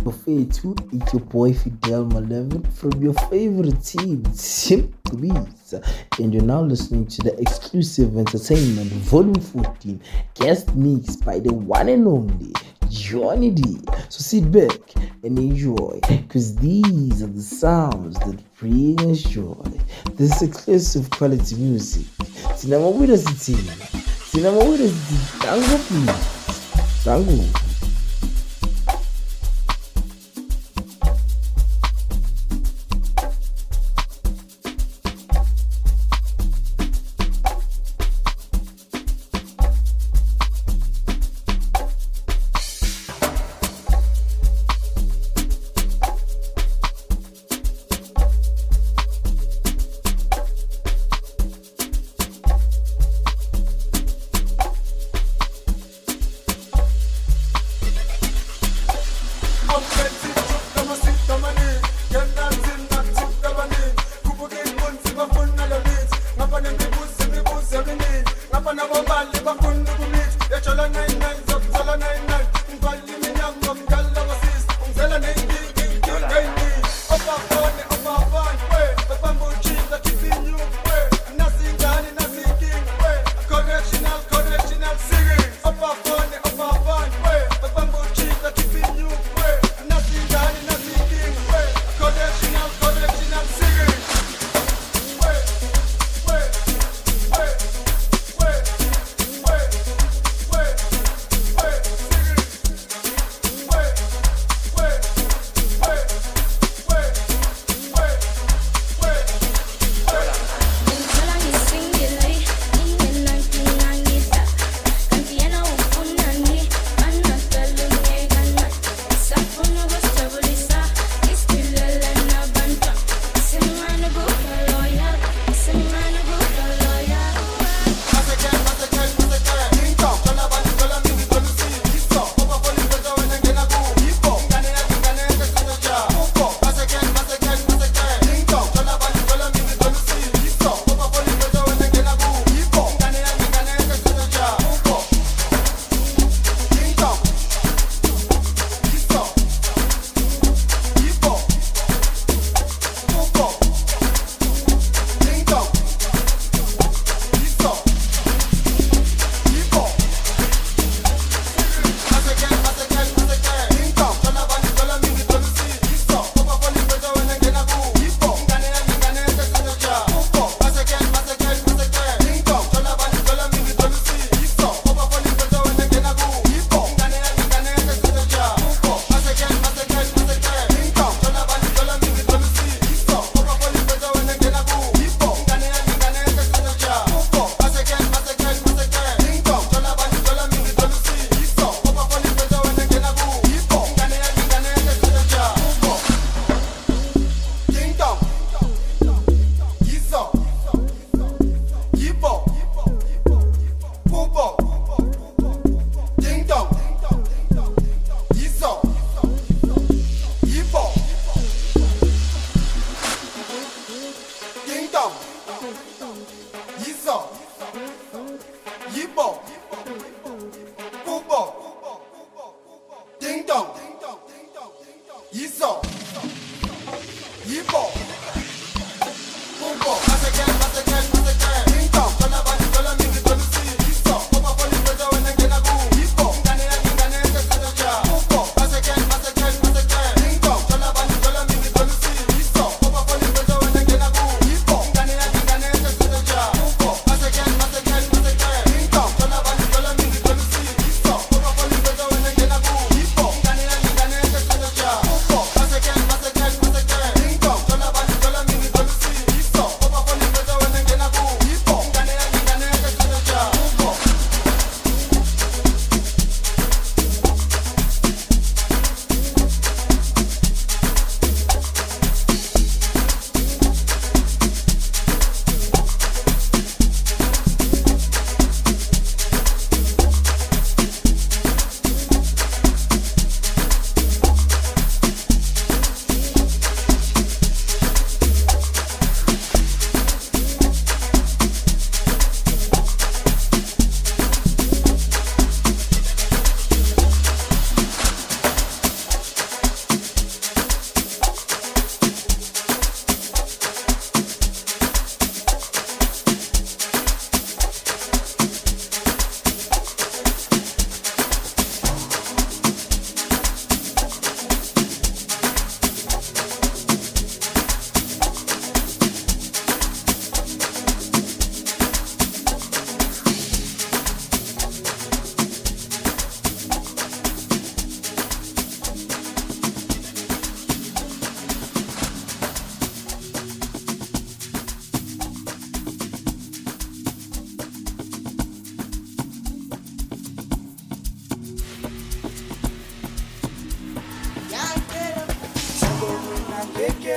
Bafetu, it's your boy Fidel Maleven from your favorite team, Simplebeats. And you're now listening to the exclusive entertainment volume 14, guest mixed by the one and only Johnny D. So sit back and enjoy, because these are the sounds that bring us joy. This exclusive quality music. Sinamawira City. Tango, please. Tango.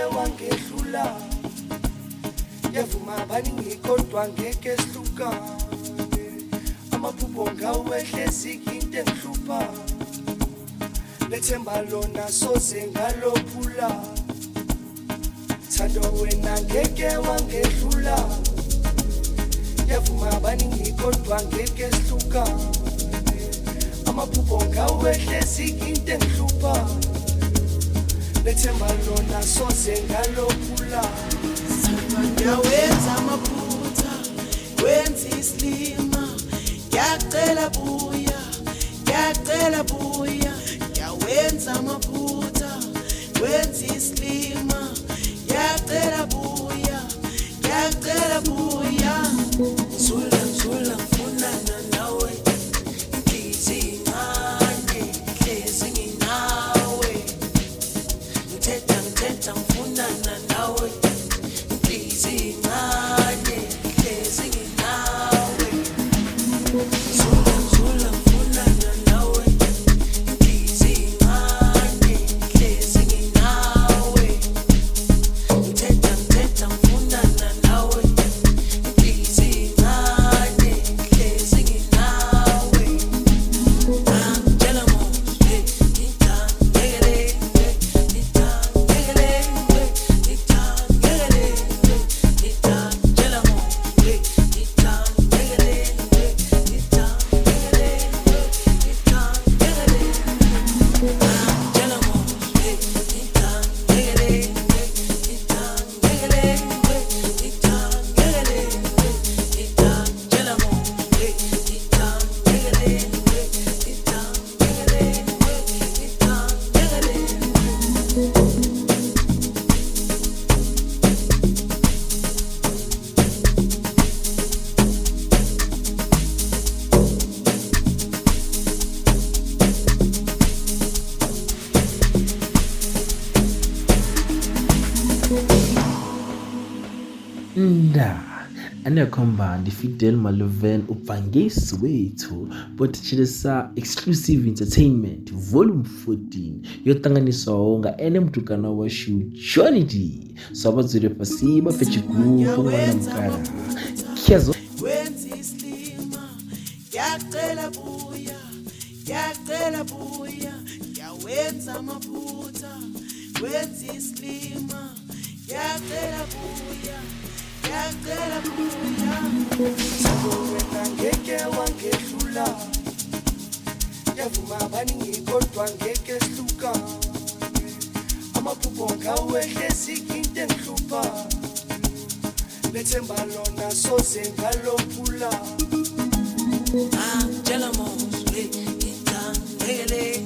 wangedlula yavuma baningi kodwa ngeke sihlukane amaphupho ngawehlezi into engihlupha lethemba lona soze ngalophula thando wena ngeke wangedlula yavuma baningi kodwa ngeke sihlukane amaphupho ngawehlezi into engihlupha lethemba lona soze ngalophula yawenza amaphutha wenza islima yacela buya yawenza amaphutha wenza islima yacela buya zula mfunana nawe inhliziyo incane hlezi nginawe ngithetha mfunana nawe inhliziyo incane hlezi nginawe zula mfunana nawe inhliziyo incane hlezi nginawe ngithetha mfunana nawe inhliziyo incane hlezi nginawe angitshela manje anakhomba ndifidel maloven ubhangisi wethu botichilisa exclusive entertainment volume 14 yotanganiswaho nga ene mtukana washu Johnny D sabazire pasi bafechigupo mwana mkara kiazo wenza islima yacela buya yawenza amaphutha wenza islima yacela buya wena ngeke wangedlula yavuma baningi kodwa ngeke sihlukane amaphupho ngawehlezi into engihlupha lethemba lona soze ngalophula angitshela manje ngitangele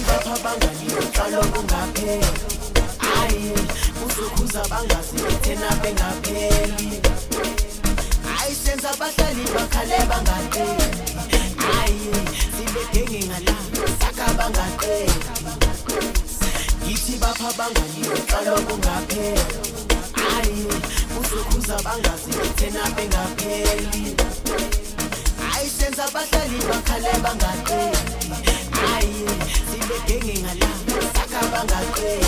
bapha bangani uqalo kungapheli ayi uzokhuza bangazi thina bengapheli ayi senza abahlali bakhale bangaqeli ayi sibegenge ngala saka bangaqeli yithi bapha bangani uqalo kungapheli ayi uzokhuza bangazi thina bengapheli ayi senza abahlali bakhale bangaqeli ayi sibegenge ngala saka bangaqeli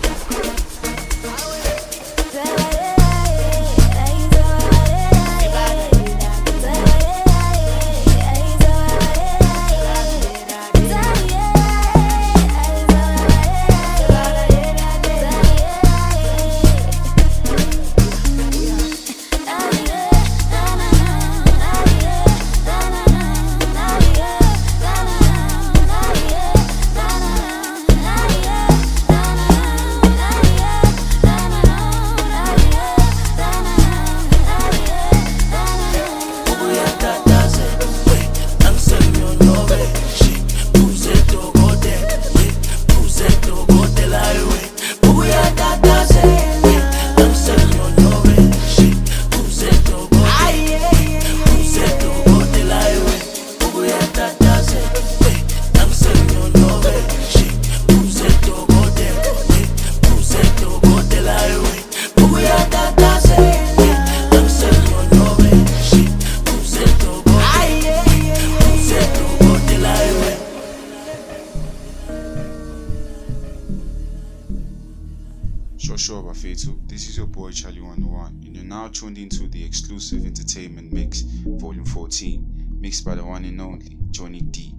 Sure, Bafetu. This is your boy Charlie 101, and you're now tuned into the exclusive entertainment mix, volume 14, mixed by the one and only Johnny D.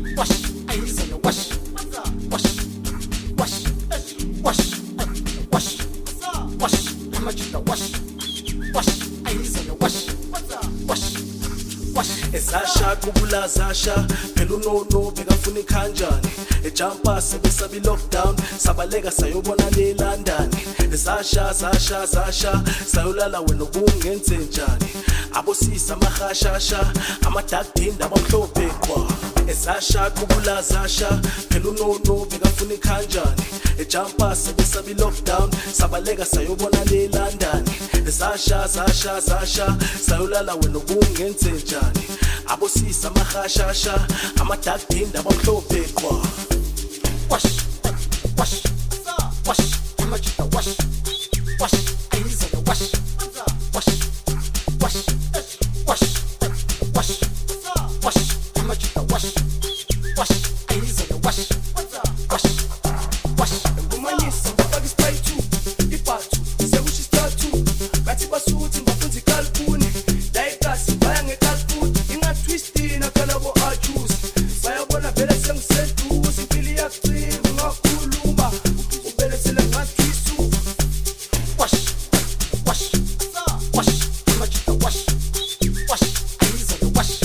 Wash. amajita wash ayizolo wash Ezasha kubula zasha phela unono bekafuna ikhanjani ejumpa sebesabi lockdown sabaleka sayobona le London Zasha sayolala wena ubungenze njani abosisa amahashasha amadadinda abamhlophe kwa Ezasha kubula zasha phela unono bekafuna ikhanjani ejumpa sebesabi lockdown sabaleka sayobona le London Zasha sayolala wena ubungenze njani abosisa amahashasha amadadinda abamhlophe kwa wash amajita wash ayizolo wash amajita wash ayizolo wash ngumanyisa ngifaka ispray 2 iphathu sekusho star 2 bathi basuthi bafunza ikalkuni la ikasi baya ngekalkuni ingatwisti nakalabo ajus bayabona vele sengisedu sipili yakucima ngakhuluma ubelethele ngatwisu wash amajita wash ayizolo wash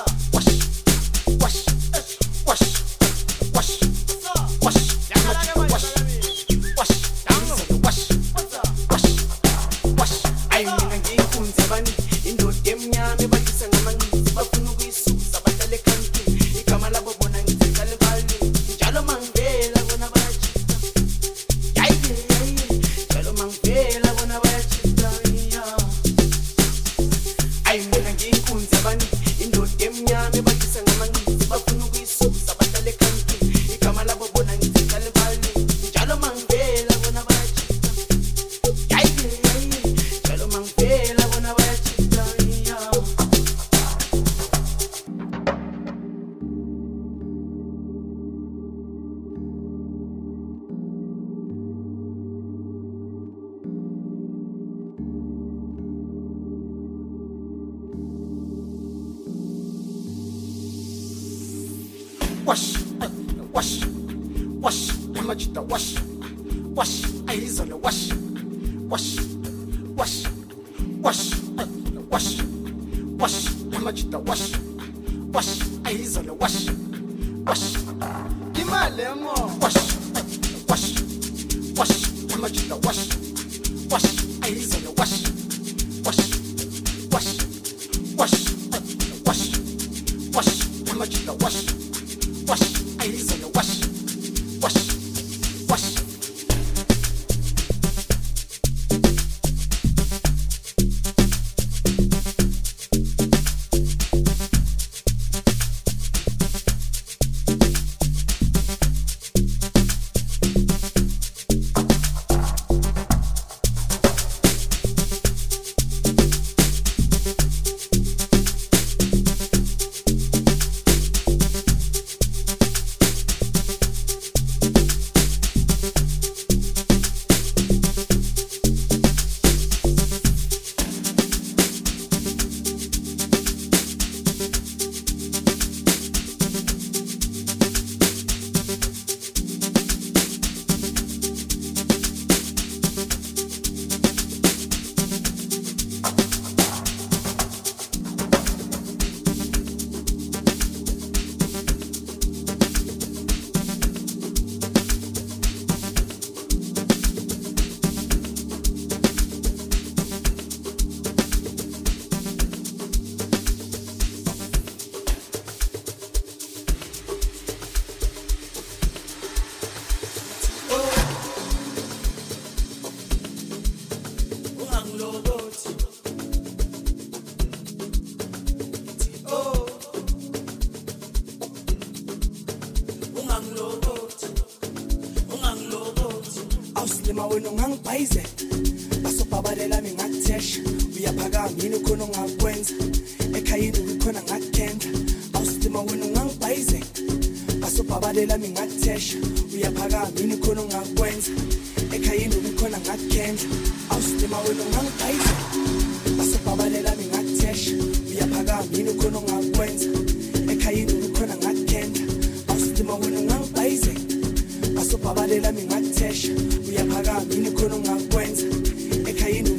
wash amajita wash ayizolo wash amajita wash ayizolo wash imali emo wash amajita wash ayizolo wash amajita wash ayizolo wash Awusilima wena ungangibhayize basobhabalela mingakuthesha uyaphakama yini ukhona ongakwenza ekhayini ukhona ngakukenda awusilima wena ungangibhayize basobhabalela mingakuthesha uyaphakama yini ukhona ongakwenza ekhayini ukhona ngakukenda awusilima wena ungangibhayize basobhabalela mingakuthesha uyaphakama yini ukhona ongakwenza ekhayini ukhona ngakukenda awusilima wena ungangibhayize basobhabalela mingakuthesha uyaphakama yini khona ongakwenza ekhayini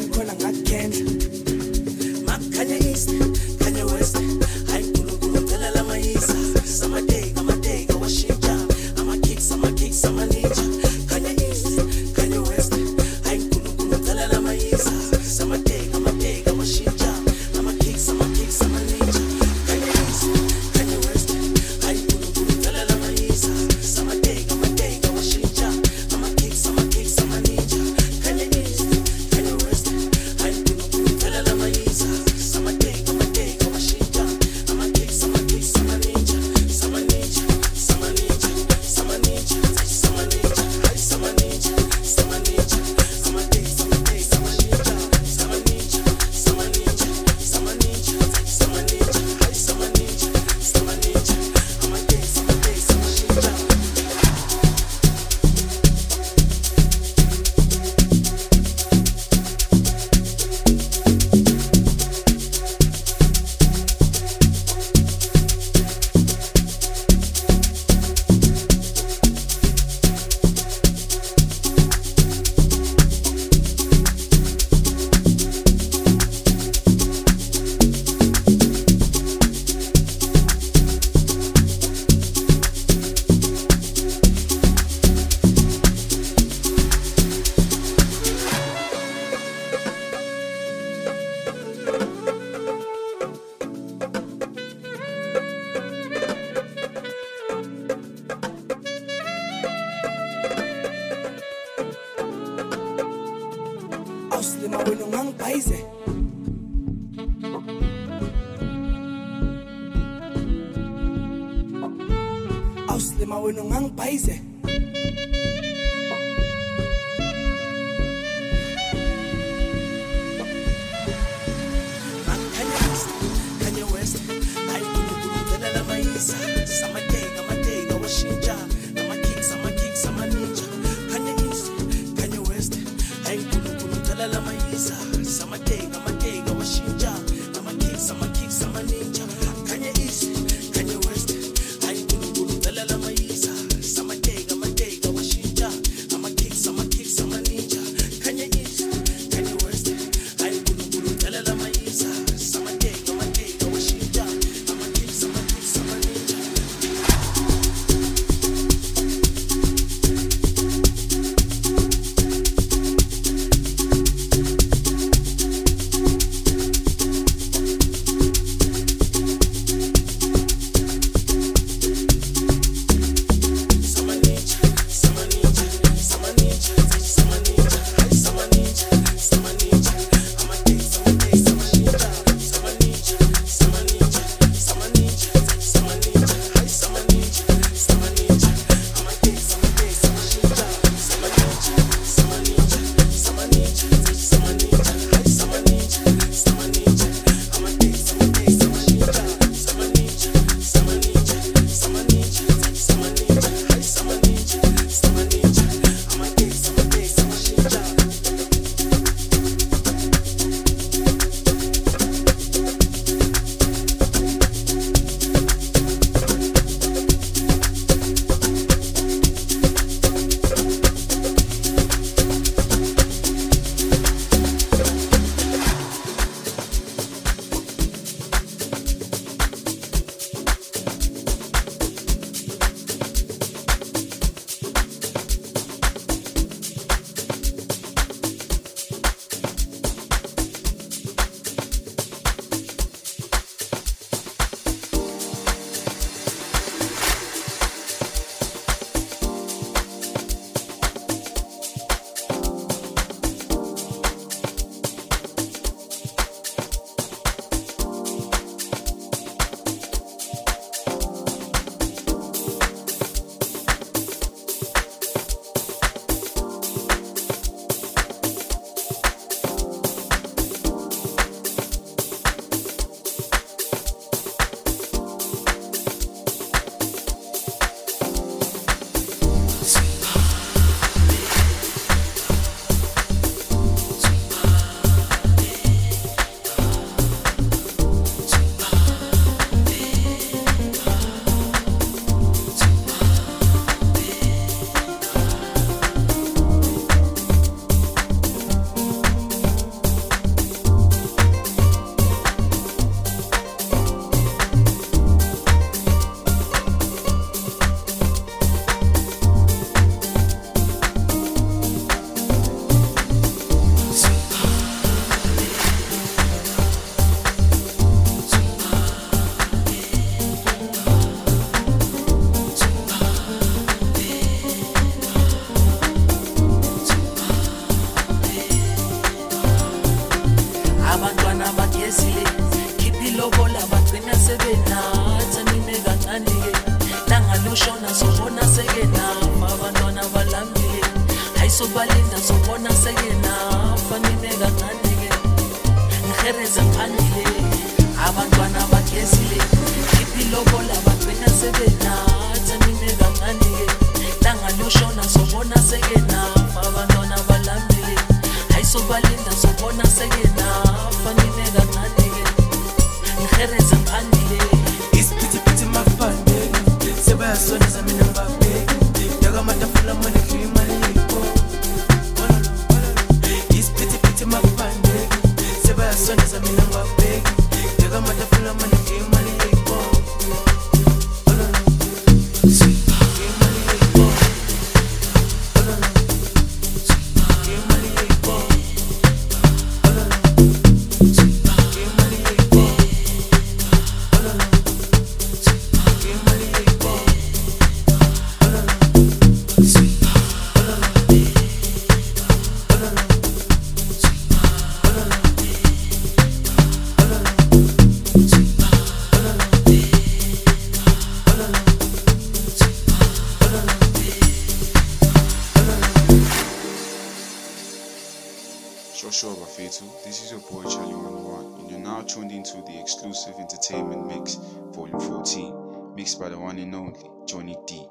awusilima wena ungangibhayize awusilima wena ungangibhayize Kanye West ayikunukunulela lamayisa samateka amateka washintsha ama-kicks amaninja Kanye East Kanye West ayikunukunulela lamayisa samateka amateka washintsha ama-kicks amaninja Kanye East Kanye West ayikunukunulela lamayisa samateka amateka washintsha ama-kicks amaninja Kanye East Kanye West ayikunukunulela lamayisa samateka amateka washintsha ama-kicks amaninja sobalinda sobona sekena fanele kancane-ke ngihereza phambili abantwana bagezile iphilobola bagcina sebenatha mine kancane-ke langaloshona sobona sekena abantwana balambile hayi sobalinda sobona sekena fanele kancane-ke ngihereza phambili isiphithiphithi mafandeke sebayasoneza mina ngibabheke yakamatafula mane klimali Soneza mina ngwabheki yakamatafula mane imali yebo imali yebo imali yebo Joshua Bafetu, this is your boy Charlie 101, and you're now tuned into the exclusive entertainment mix, volume 14, mixed by the one and only Johnny D.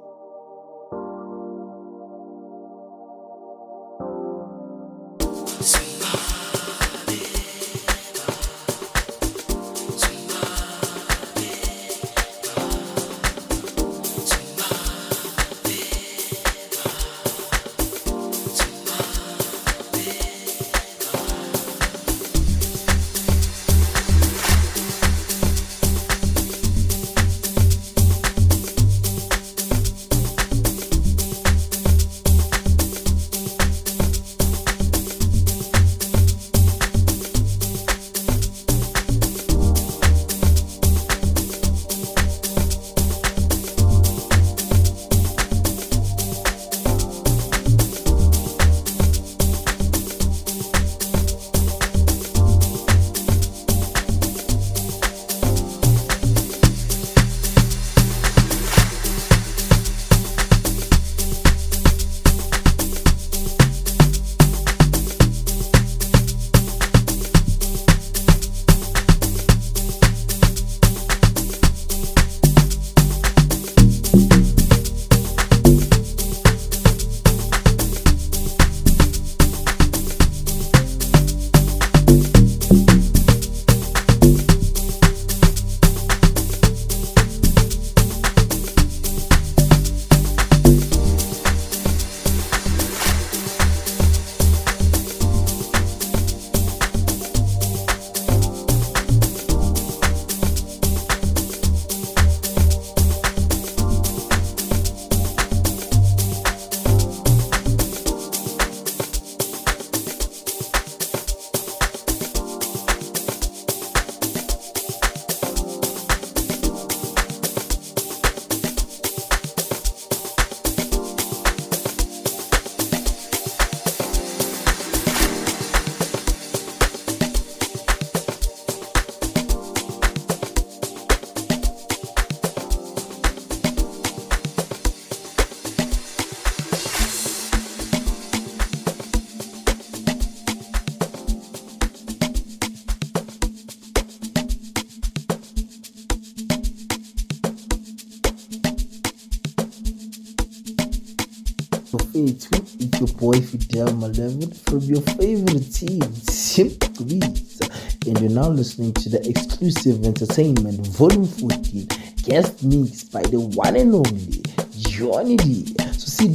It's your boy Fidel Malevolent from your favorite team, Simplebeats, and you're now listening to the exclusive entertainment volume 14, guest mixed by the one and only Johnny D. So see.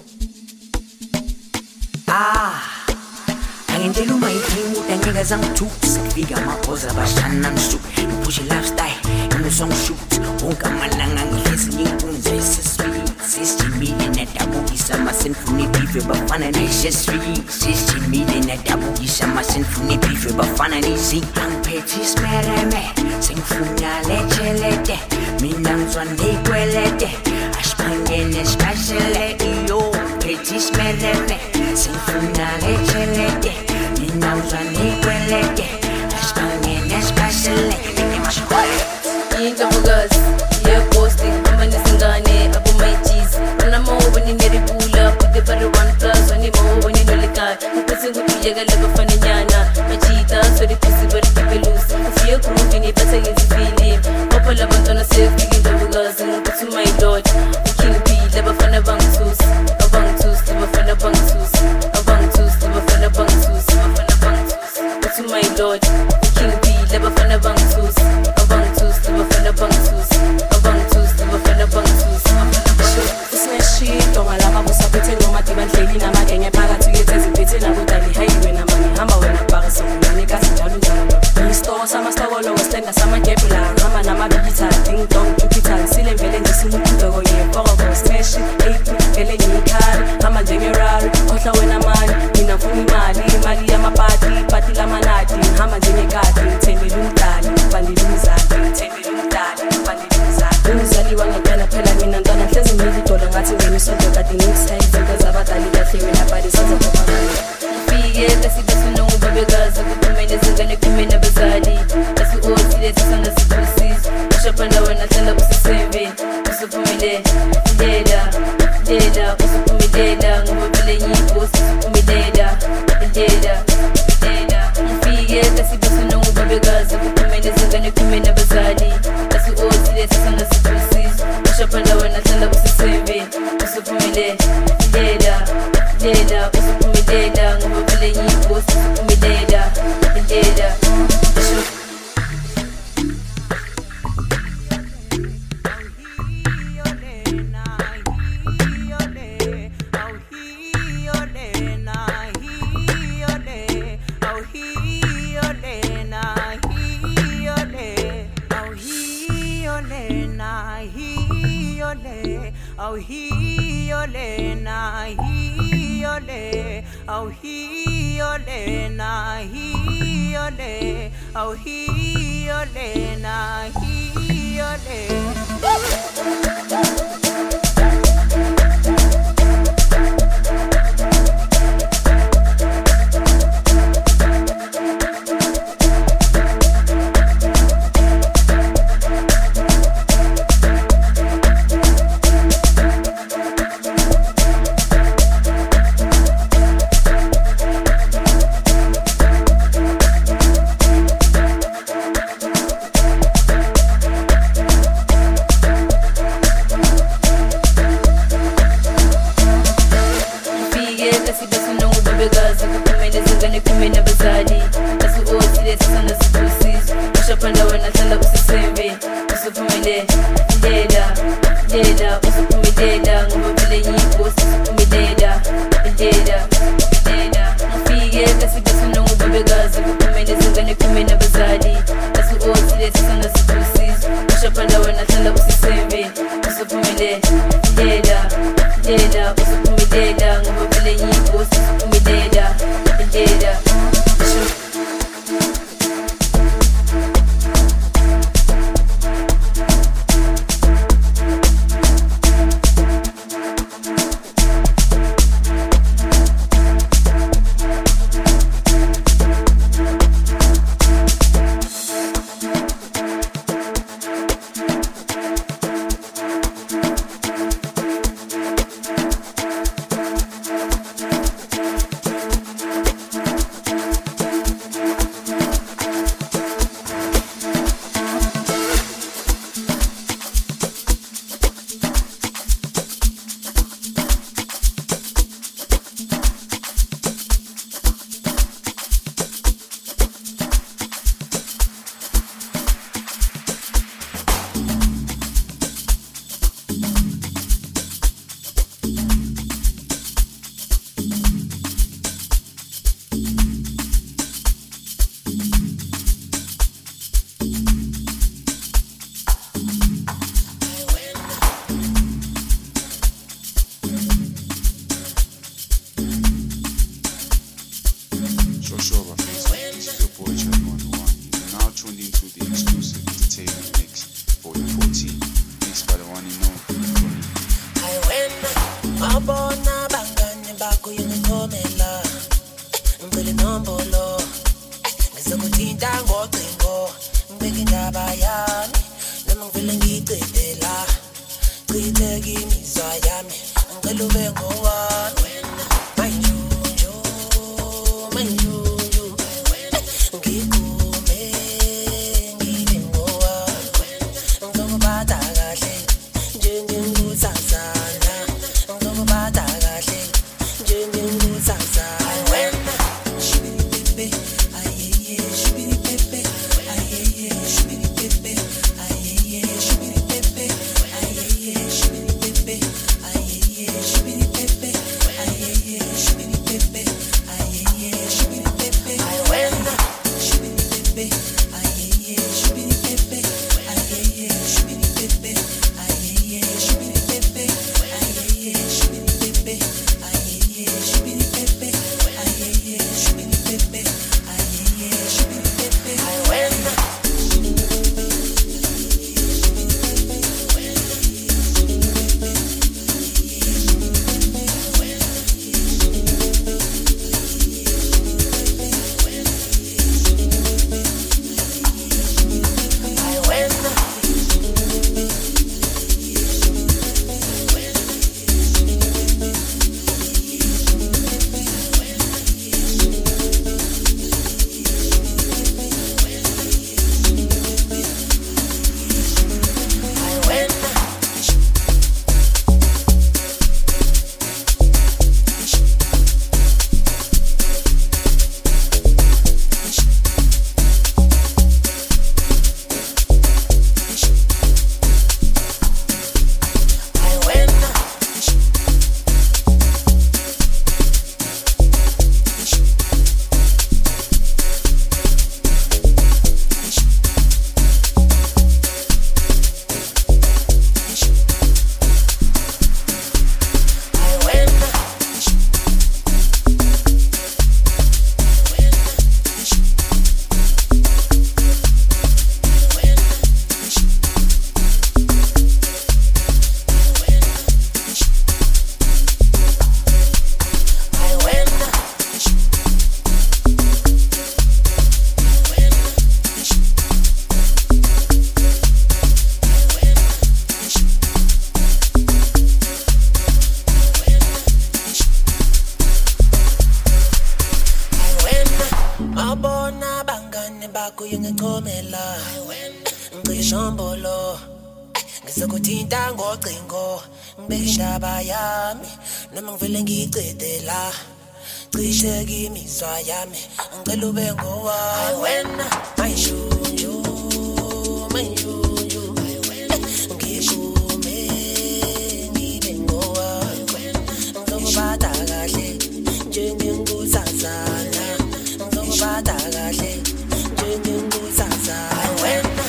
Angelo my team with the niggas on toots. Big on my pose of a shannon suit. You push your lifestyle in the song shoot. Won't come along and his new ones. It's sweet. 60 million at the boogie summer symphony beef, but fun and it's just sweet. 60 million at the boogie summer symphony beef, but fun and it's sing. And petty smell me. Sing funya leche. Minans one day quality. Ashpangen especially yo. Petty smell me. Sing funya leche. Minans one day quality. Ashpangen especially. Into August, yeah, posting. I'm on this Ngane, up on my cheese. When I'm over in the pool up, put the butter 1+ when you move when you know the car. I'm pushing with you, I love a funny yana. My cheetahs, so the pussy, but keep it loose. If you're grooving, you better get the feeling. Papa love on a safe, begin to August, and put to my dodge. King P, never find a bang tooth. A bang tooth, never find a bang tooth. A bang tooth, never find a bang tooth. Never find a bang tooth. Put to my dodge. King P, never find a bang tooth. A bang tooth, never find a bang tooth. A bang tooth, never find a bang tooth. Usmeshito, malaba busa pete no mati ban feli na magenge para tu yetezi pete na butali highway na uphumelela ngoba vele ngiyibhosi uphumelela indlela Oh, he olena, he ole. Oh, he olena, he ole. Oh, he olena, he ole. Awubona bangane bakho yengichomela ngishombolo ngisokuthinta ngocingo ngibeshaba yami noma ngivele ngicedela cishe kimizwa yami ngicela ube ngowayo wena mayishunju ngishume ngibe ngowayo ngizobata kahle njengengusazana ngizobata kahle njengengusazana wena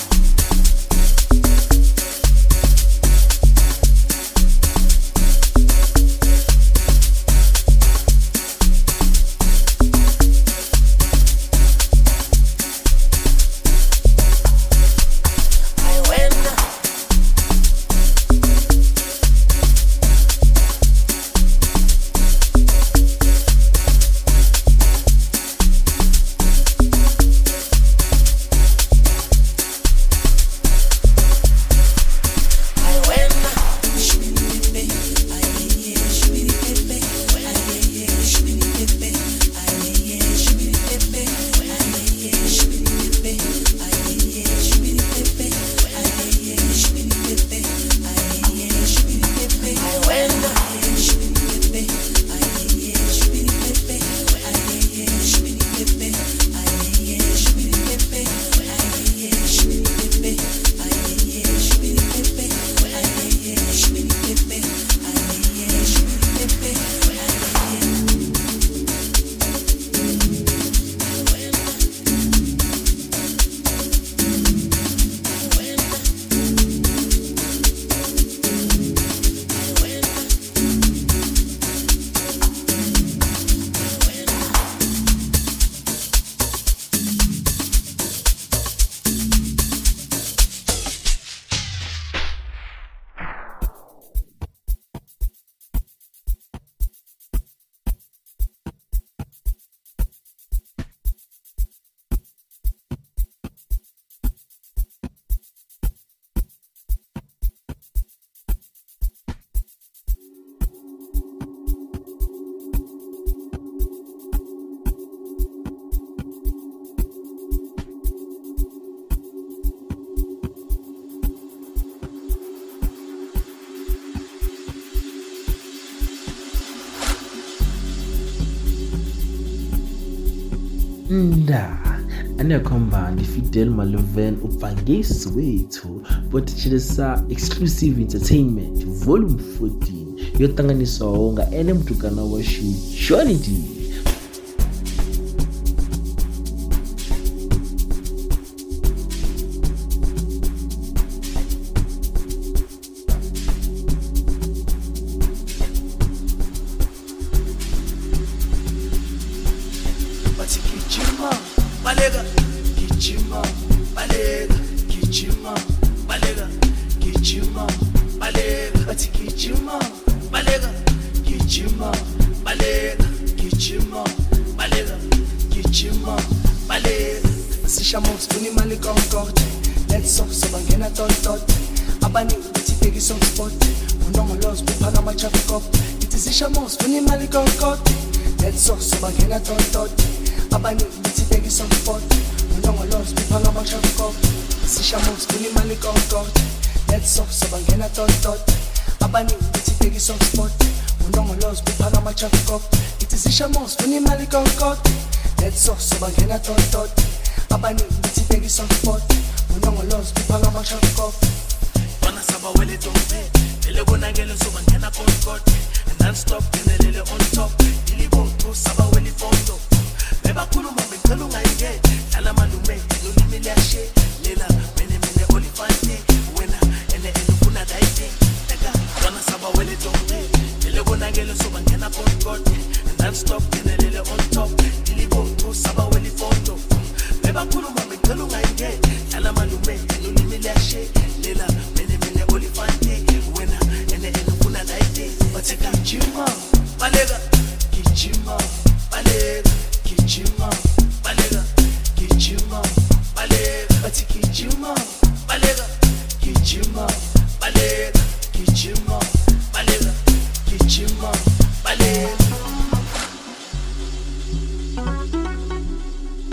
Anakhomba Fidel Maloven upangesi wethu botichilesa Exclusive Entertainment Volume 14 yotanganiswa nga ene mtukana wa Johnny D.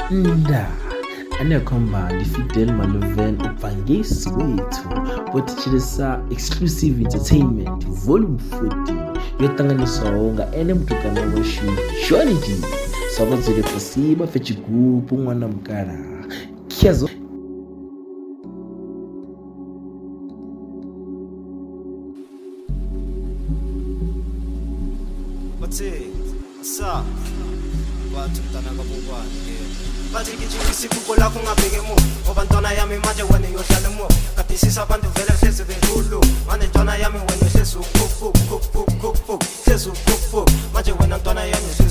nda anekhomba ndifidel maloven ubhangisi wethu botichilisa exclusive entertainment volume 14 yotanganiswaho nga ene mtukana washu Johnny D sabazile pasiba fechigupu mwana mkara kiazo Sa batho mntana kabukwane bathi ngijikisi kuko lakho ngabheke mu ngoba ntwana yami manje wena yohlala mu kadisisa abantu vele hlezi bedlulu manje ntwana yami wena hlezi ukuphu hlezi ukuphu manje wena ntwana yami